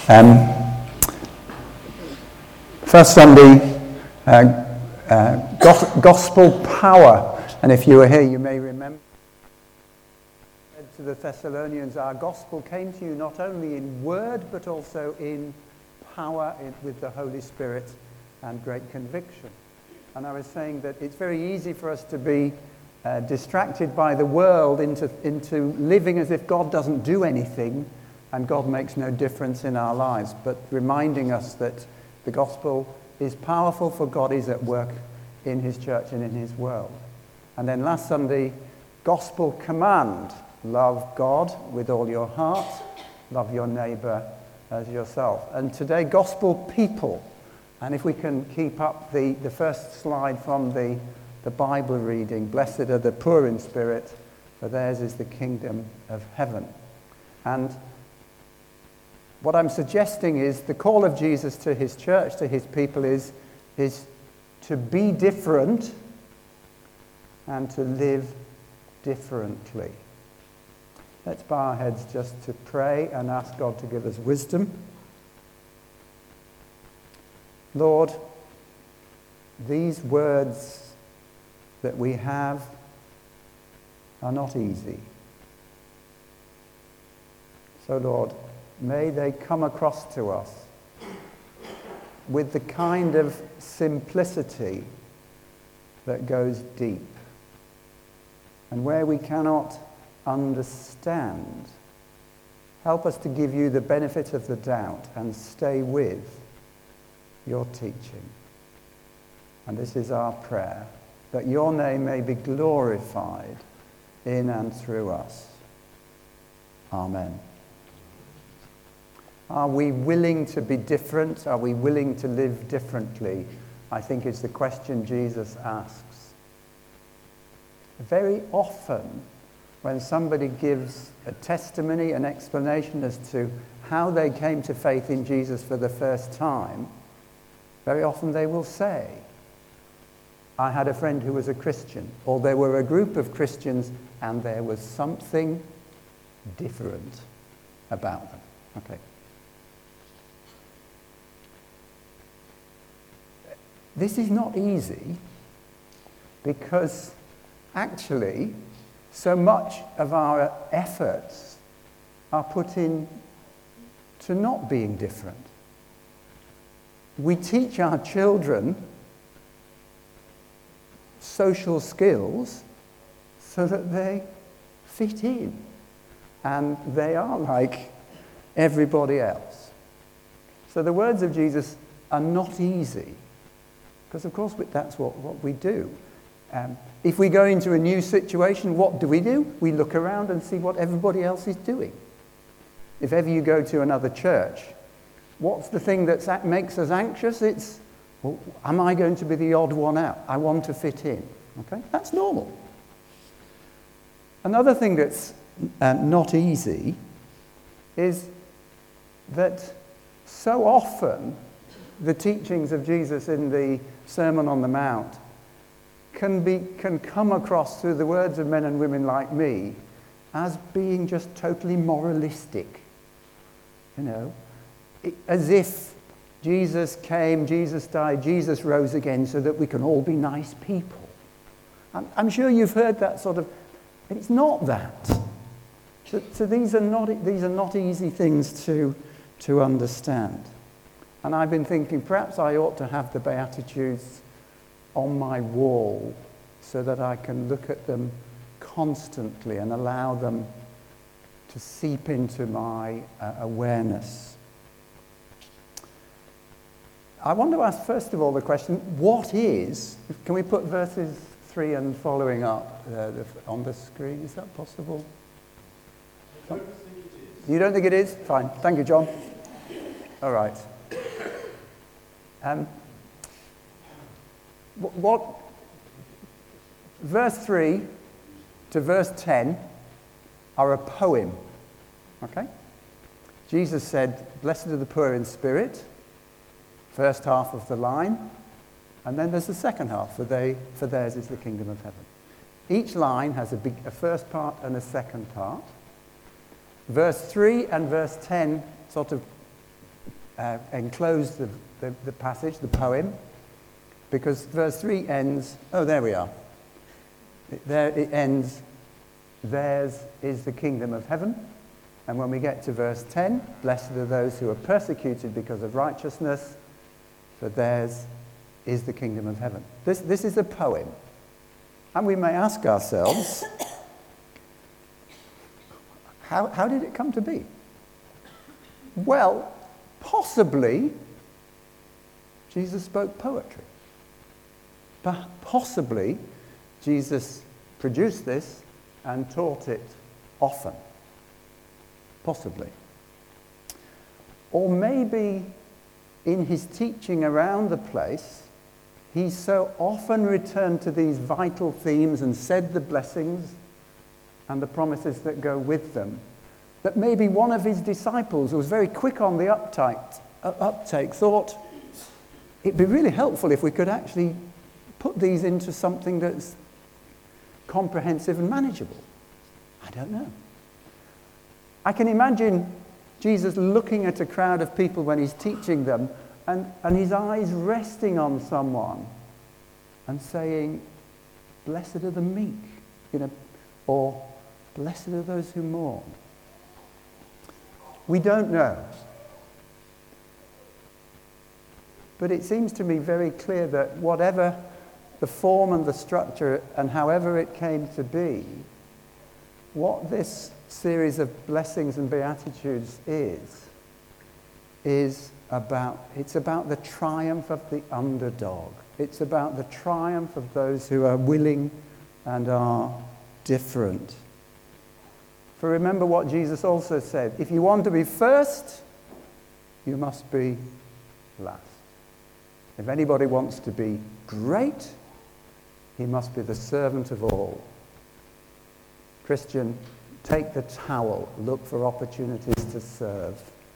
Um, First Sunday, gospel power. And if you were here, you may remember to the Thessalonians, our gospel came to you not only in word, but also in power with the Holy Spirit and great conviction. And I was saying that it's very easy for us to be distracted by the world into living as if God doesn't do anything and God makes no difference in our lives, but reminding us that the gospel is powerful, for God is at work in his church and in his world. And then last Sunday, gospel command: love God with all your heart, love your neighbour as yourself. And today, gospel people. And if we can keep up the first slide from the Bible reading: blessed are the poor in spirit, for theirs is the kingdom of heaven. And what I'm suggesting is the call of Jesus to his church, to his people, is to be different and to live differently. Let's bow our heads just to pray and ask God to give us wisdom. Lord, these words that we have are not easy. So, Lord, may they come across to us with the kind of simplicity that goes deep. And where we cannot understand, help us to give you the benefit of the doubt and stay with your teaching. And this is our prayer, that your name may be glorified in and through us. Amen. Are we willing to be different? Are we willing to live differently? I think is the question Jesus asks. Very often, when somebody gives a testimony, an explanation as to how they came to faith in Jesus for the first time, very often they will say, I had a friend who was a Christian, or there were a group of Christians and there was something different about them. Okay. This is not easy because actually so much of our efforts are put in to not being different. We teach our children social skills so that they fit in and they are like everybody else. So the words of Jesus are not easy because, of course, that's what we do. If we go into a new situation, what do? We look around and see what everybody else is doing. If ever you go to another church, what's the thing that makes us anxious? It's, well, am I going to be the odd one out? I want to fit in. Okay, that's normal. Another thing that's not easy is that so often the teachings of Jesus in the Sermon on the Mount can come across through the words of men and women like me as being just totally moralistic. You know, as if Jesus came, Jesus died, Jesus rose again so that we can all be nice people. I'm sure you've heard that sort of, but it's not that. So these are not easy things to understand. And I've been thinking perhaps I ought to have the Beatitudes on my wall so that I can look at them constantly and allow them to seep into my awareness. I want to ask first of all the question, what is, can we put verses 3 and following up on the screen? Is that possible? I don't think it is. You don't think it is? Fine. Thank you, John. All right. Verse 3 to verse 10 are a poem. Okay? Jesus said, blessed are the poor in spirit, first half of the line, and then there's the second half, for theirs is the kingdom of heaven. Each line has a first part and a second part. Verse 3 and verse 10 sort of enclose the passage, the poem, because verse 3 ends, oh, there we are. There it ends, theirs is the kingdom of heaven. And when we get to verse 10, blessed are those who are persecuted because of righteousness, for theirs is the kingdom of heaven. This is a poem. And we may ask ourselves, how did it come to be? Well, possibly Jesus spoke poetry. But possibly Jesus produced this and taught it often. Possibly. Or maybe in his teaching around the place, he so often returned to these vital themes and said the blessings and the promises that go with them, that maybe one of his disciples, who was very quick on the uptake, thought it'd be really helpful if we could actually put these into something that's comprehensive and manageable. I don't know. I can imagine Jesus looking at a crowd of people when he's teaching them and his eyes resting on someone and saying, blessed are the meek, or blessed are those who mourn. We don't know. But it seems to me very clear that whatever the form and the structure and however it came to be, what this series of blessings and beatitudes is about the triumph of the underdog. It's about the triumph of those who are willing and are different. For remember what Jesus also said, if you want to be first, you must be last. If anybody wants to be great, he must be the servant of all. Christian, take the towel, look for opportunities to serve.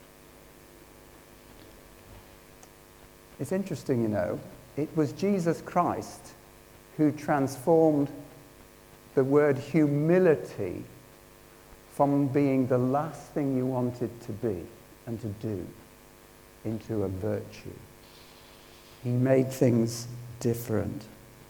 It's interesting, it was Jesus Christ who transformed the word humility from being the last thing you wanted to be and to do into a virtue. He made things different.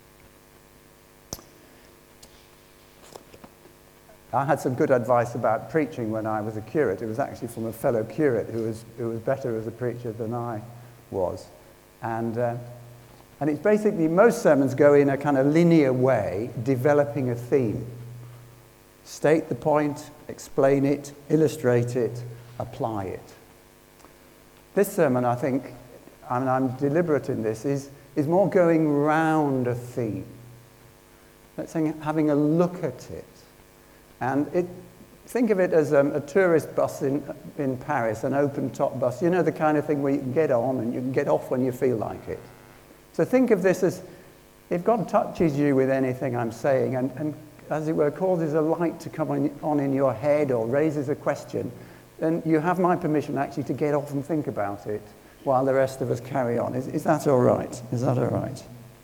I had some good advice about preaching when I was a curate. It was actually from a fellow curate who was better as a preacher than I was. And it's basically, most sermons go in a kind of linear way, developing a theme. State the point, explain it, illustrate it, apply it. This sermon, I think, and I'm deliberate in this, is more going round a theme. Let's say having a look at it. And think of it as a tourist bus in Paris, an open-top bus. You know, the kind of thing where you can get on and you can get off when you feel like it. So think of this as, if God touches you with anything I'm saying and as it were, causes a light to come on in your head or raises a question, then you have my permission actually to get off and think about it while the rest of us carry on. Is that all right? Is that all right?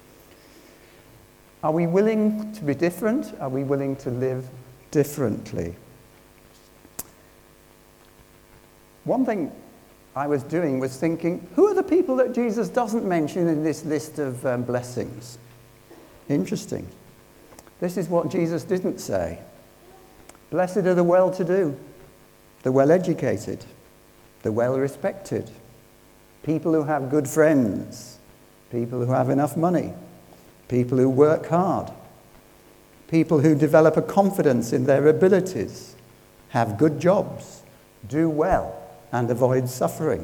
Are we willing to be different? Are we willing to live differently? One thing I was doing was thinking, who are the people that Jesus doesn't mention in this list of blessings? Interesting. This is what Jesus didn't say. Blessed are the well-to-do, the well-educated, the well-respected, people who have good friends, people who have enough money, people who work hard, people who develop a confidence in their abilities, have good jobs, do well, and avoid suffering.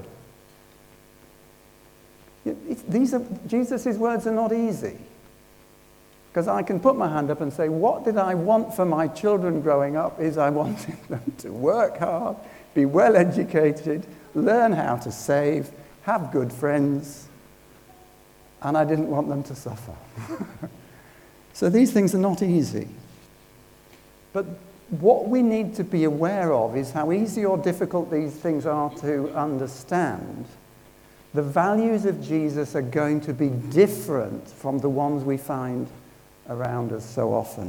Jesus' words are not easy. Because I can put my hand up and say, what did I want for my children growing up is I wanted them to work hard, be well educated, learn how to save, have good friends, and I didn't want them to suffer. So these things are not easy. But what we need to be aware of is how easy or difficult these things are to understand. The values of Jesus are going to be different from the ones we find around us so often.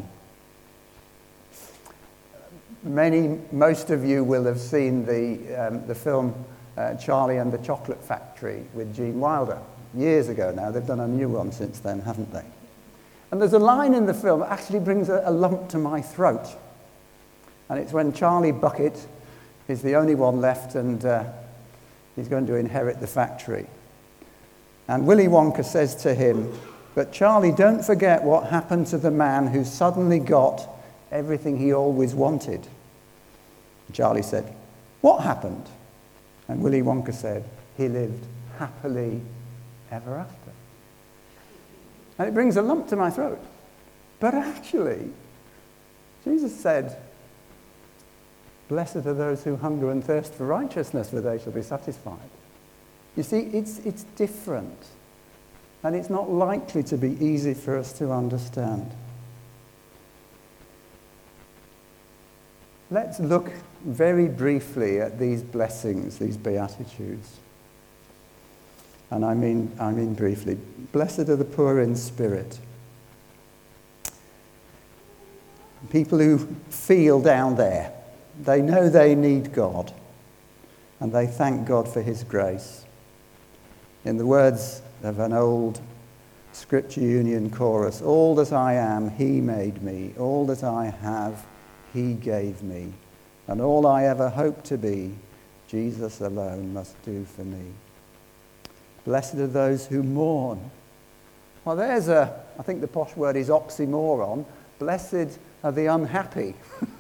Most of you will have seen the film Charlie and the Chocolate Factory with Gene Wilder. Years ago now. They've done a new one since then, haven't they? And there's a line in the film that actually brings a lump to my throat. And it's when Charlie Bucket is the only one left and he's going to inherit the factory. And Willy Wonka says to him, "But Charlie, don't forget what happened to the man who suddenly got everything he always wanted." And Charlie said, "What happened?" And Willy Wonka said, "He lived happily ever after." And it brings a lump to my throat. But actually, Jesus said, "Blessed are those who hunger and thirst for righteousness, for they shall be satisfied." You see, it's different. And it's not likely to be easy for us to understand. Let's look very briefly at these blessings, these beatitudes. And I mean briefly. Blessed are the poor in spirit. People who feel down there. They know they need God. And they thank God for his grace. In the words of an old Scripture Union chorus, "All that I am, he made me. All that I have, he gave me. And all I ever hope to be, Jesus alone must do for me." Blessed are those who mourn. Well, I think the posh word is oxymoron. Blessed are the unhappy.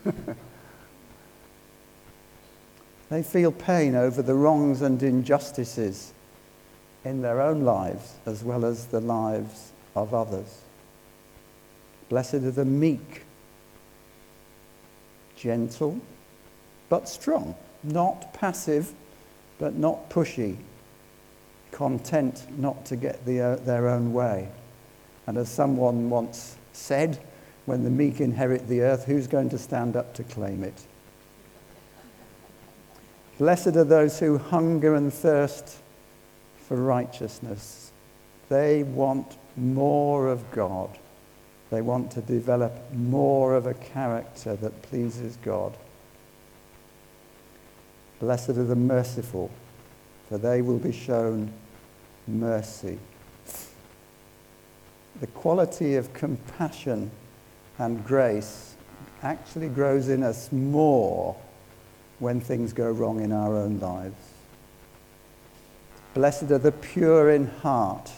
They feel pain over the wrongs and injustices in their own lives as well as the lives of others. Blessed are the meek. Gentle, but strong. Not passive, but not pushy. Content not to get their own way. And as someone once said, when the meek inherit the earth, who's going to stand up to claim it? Blessed are those who hunger and thirst for righteousness. They want more of God. They want to develop more of a character that pleases God. Blessed are the merciful, for they will be shown mercy. The quality of compassion and grace actually grows in us more when things go wrong in our own lives. Blessed are the pure in heart,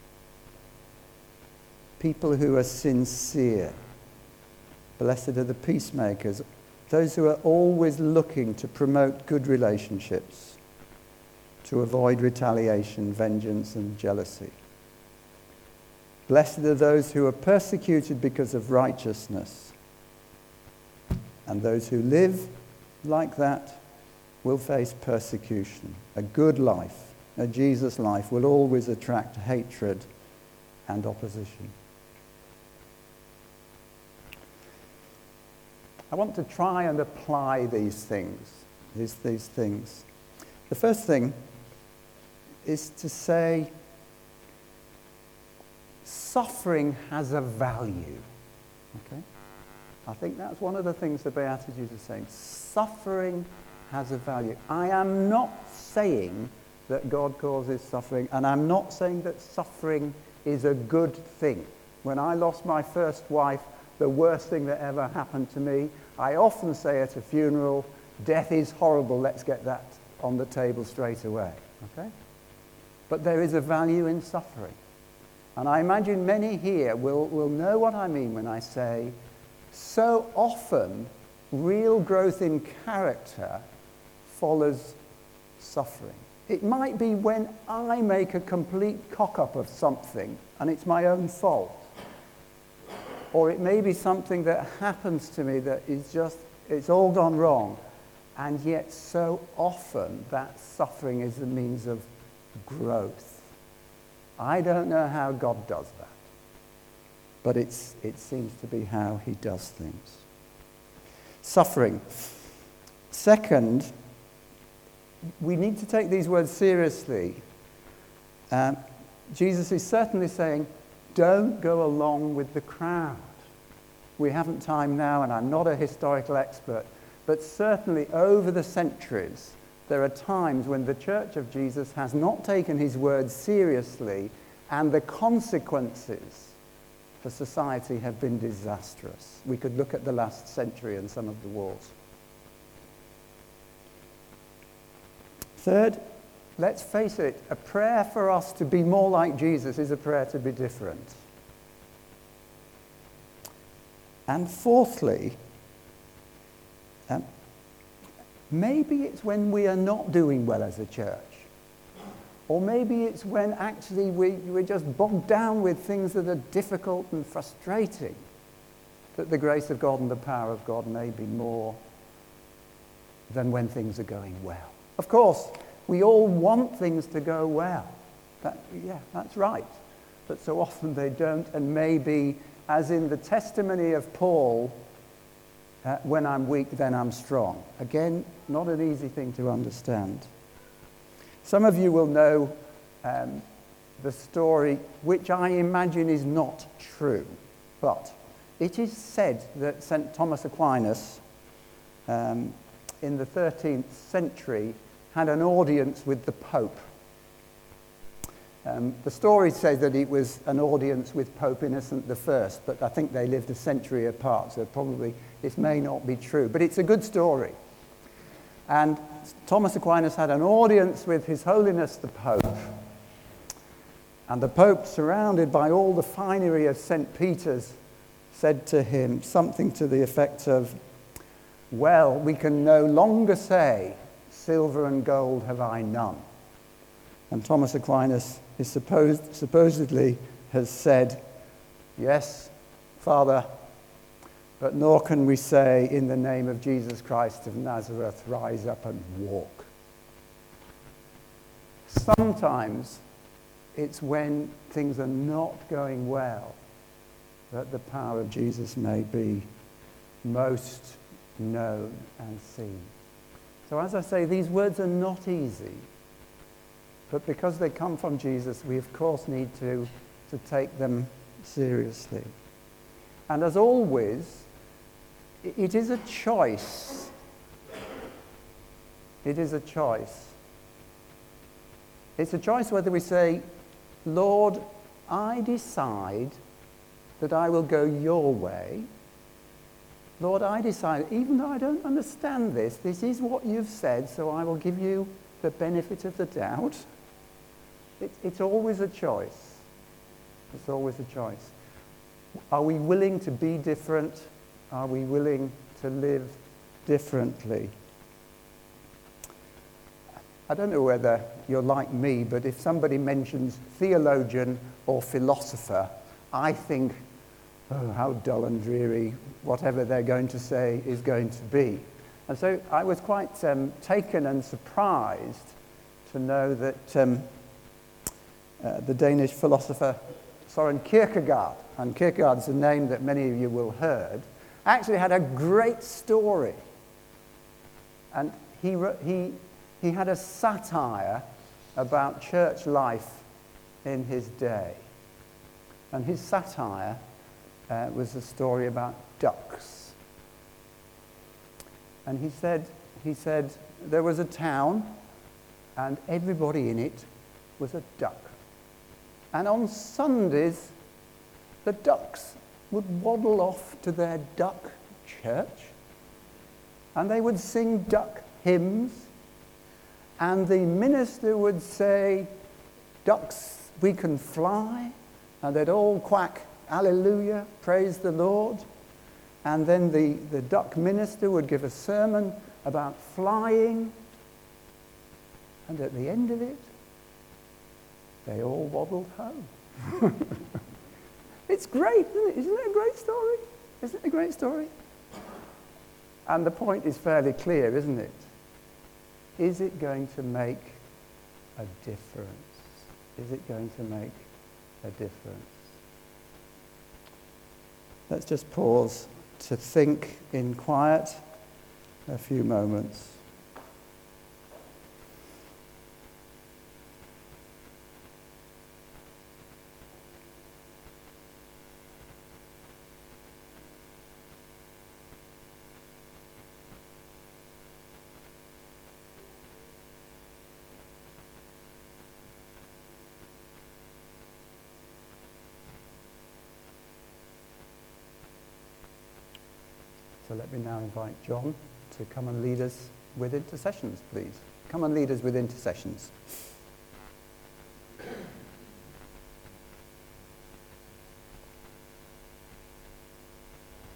people who are sincere. Blessed are the peacemakers, those who are always looking to promote good relationships, to avoid retaliation, vengeance, and jealousy. Blessed are those who are persecuted because of righteousness, and those who live like that will face persecution. A good life, a Jesus life, will always attract hatred and opposition. I want to try and apply these things. The first thing is to say suffering has a value. Okay? I think that's one of the things the Beatitudes are saying. Suffering has a value. I am not saying that God causes suffering, and I'm not saying that suffering is a good thing. When I lost my first wife, the worst thing that ever happened to me, I often say at a funeral, death is horrible, let's get that on the table straight away. Okay? But there is a value in suffering. And I imagine many here will know what I mean when I say, so often real growth in character follows suffering. It might be when I make a complete cock-up of something and it's my own fault. Or it may be something that happens to me that is just, it's all gone wrong. And yet so often that suffering is the means of growth. I don't know how God does that. But it seems to be how he does things. Suffering. Second, we need to take these words seriously. Jesus is certainly saying, don't go along with the crowd. We haven't time now, and I'm not a historical expert, but certainly over the centuries, there are times when the Church of Jesus has not taken his word seriously, and the consequences for society have been disastrous. We could look at the last century and some of the wars. Third, let's face it, a prayer for us to be more like Jesus is a prayer to be different. And fourthly, maybe it's when we are not doing well as a church. Or maybe it's when actually we're just bogged down with things that are difficult and frustrating, that the grace of God and the power of God may be more than when things are going well. Of course, we all want things to go well. That's right. But so often they don't, and maybe, as in the testimony of Paul, when I'm weak, then I'm strong. Again, not an easy thing to understand. Some of you will know the story, which I imagine is not true, but it is said that St. Thomas Aquinas, in the 13th century, had an audience with the Pope. The story says that it was an audience with Pope Innocent I, but I think they lived a century apart, so probably this may not be true, but it's a good story. And Thomas Aquinas had an audience with His Holiness the Pope. And the Pope, surrounded by all the finery of St. Peter's, said to him something to the effect of, "Well, we can no longer say, 'Silver and gold have I none.'" And Thomas Aquinas is supposedly has said, "Yes, Father, but nor can we say, 'In the name of Jesus Christ of Nazareth, rise up and walk.'" Sometimes it's when things are not going well that the power of Jesus may be most known and seen. So as I say, these words are not easy, but because they come from Jesus, we of course need to take them seriously. And as always, it is a choice. It is a choice. It's a choice whether we say, "Lord, I decide that I will go your way. Lord, I decide, even though I don't understand this is what you've said, so I will give you the benefit of the doubt." It's always a choice. It's always a choice. Are we willing to be different? Are we willing to live differently? I don't know whether you're like me, but if somebody mentions theologian or philosopher, I think, oh, how dull and dreary whatever they're going to say is going to be. And so I was quite taken and surprised to know that the Danish philosopher Søren Kierkegaard, and Kierkegaard's a name that many of you will have heard, actually had a great story. And he had a satire about church life in his day. And his satire was a story about ducks. And he said there was a town and everybody in it was a duck. And on Sundays, the ducks would waddle off to their duck church and they would sing duck hymns, and the minister would say, "Ducks, we can fly," and they'd all quack, "Hallelujah, praise the Lord." And then the duck minister would give a sermon about flying, and at the end of it, they all waddled home. It's great, isn't it? Isn't it a great story? Isn't it a great story? And the point is fairly clear, isn't it? Is it going to make a difference? Is it going to make a difference? Let's just pause to think in quiet a few moments. So let me now invite John to come and lead us with intercessions, please. Come and lead us with intercessions.